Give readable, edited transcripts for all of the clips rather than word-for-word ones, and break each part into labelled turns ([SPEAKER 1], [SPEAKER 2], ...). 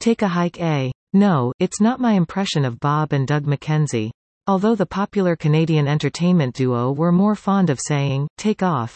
[SPEAKER 1] Take a hike. No, it's not my impression of Bob and Doug McKenzie. Although the popular Canadian entertainment duo were more fond of saying, take off,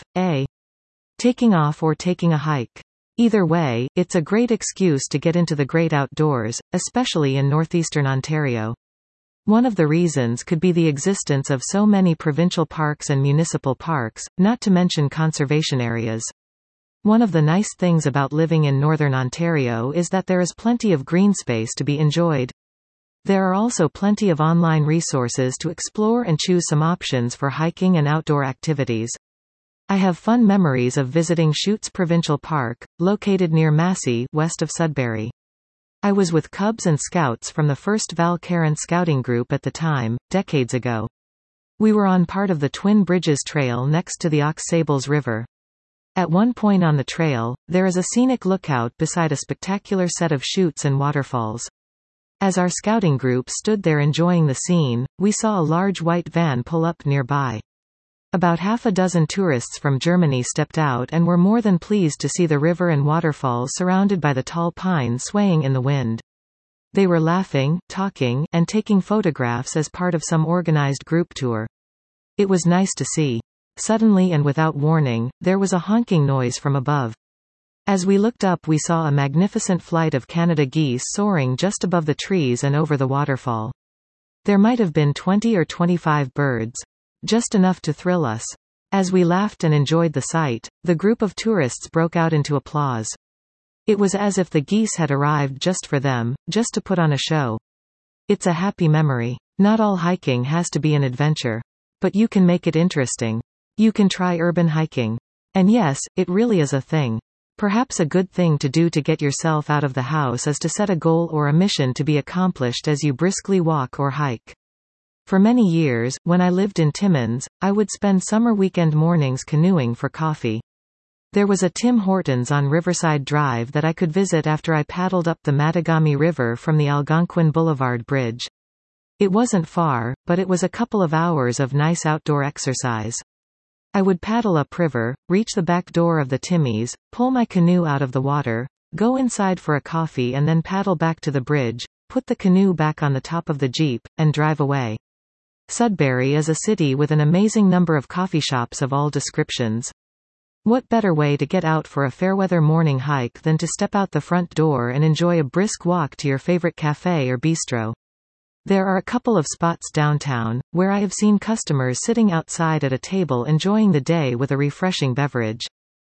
[SPEAKER 1] taking off or taking a hike. Either way, it's a great excuse to get into the great outdoors, especially in northeastern Ontario. One of the reasons could be the existence of so many provincial parks and municipal parks, not to mention conservation areas. One of the nice things about living in northern Ontario is that there is plenty of green space to be enjoyed. There are also plenty of online resources to explore and choose some options for hiking and outdoor activities. I have fun memories of visiting Chutes Provincial Park, located near Massey, west of Sudbury. I was with Cubs and Scouts from the first Val Caron scouting group at the time, decades ago. We were on part of the Twin Bridges Trail next to the Aux Sables River. At one point on the trail, there is a scenic lookout beside a spectacular set of chutes and waterfalls. As our scouting group stood there enjoying the scene, we saw a large white van pull up nearby. About half a dozen tourists from Germany stepped out and were more than pleased to see the river and waterfalls surrounded by the tall pines swaying in the wind. They were laughing, talking, and taking photographs as part of some organized group tour. It was nice to see. Suddenly and without warning, there was a honking noise from above. As we looked up, we saw a magnificent flight of Canada geese soaring just above the trees and over the waterfall. There might have been 20 or 25 birds. Just enough to thrill us. As we laughed and enjoyed the sight, the group of tourists broke out into applause. It was as if the geese had arrived just for them, just to put on a show. It's a happy memory. Not all hiking has to be an adventure. But you can make it interesting. You can try urban hiking. And yes, it really is a thing. Perhaps a good thing to do to get yourself out of the house is to set a goal or a mission to be accomplished as you briskly walk or hike. For many years, when I lived in Timmins, I would spend summer weekend mornings canoeing for coffee. There was a Tim Hortons on Riverside Drive that I could visit after I paddled up the Mattagami River from the Algonquin Boulevard Bridge. It wasn't far, but it was a couple of hours of nice outdoor exercise. I would paddle upriver, reach the back door of the Timmies, pull my canoe out of the water, go inside for a coffee and then paddle back to the bridge, put the canoe back on the top of the Jeep, and drive away. Sudbury is a city with an amazing number of coffee shops of all descriptions. What better way to get out for a fairweather morning hike than to step out the front door and enjoy a brisk walk to your favorite cafe or bistro? There are a couple of spots downtown, where I have seen customers sitting outside at a table enjoying the day with a refreshing beverage.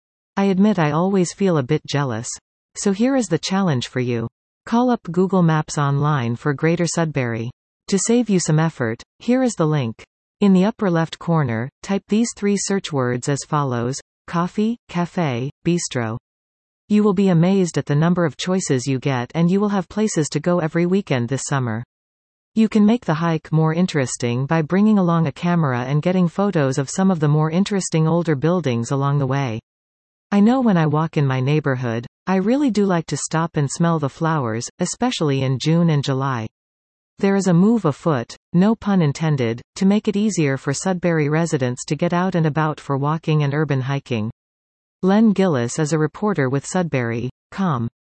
[SPEAKER 1] I admit I always feel a bit jealous. So here is the challenge for you. Call up Google Maps online for Greater Sudbury. To save you some effort, here is the link. In the upper left corner, type these 3 search words as follows: coffee, cafe, bistro. You will be amazed at the number of choices you get, and you will have places to go every weekend this summer. You can make the hike more interesting by bringing along a camera and getting photos of some of the more interesting older buildings along the way. I know when I walk in my neighborhood, I really do like to stop and smell the flowers, especially in June and July. There is a move afoot, no pun intended, to make it easier for Sudbury residents to get out and about for walking and urban hiking. Len Gillis is a reporter with Sudbury.com.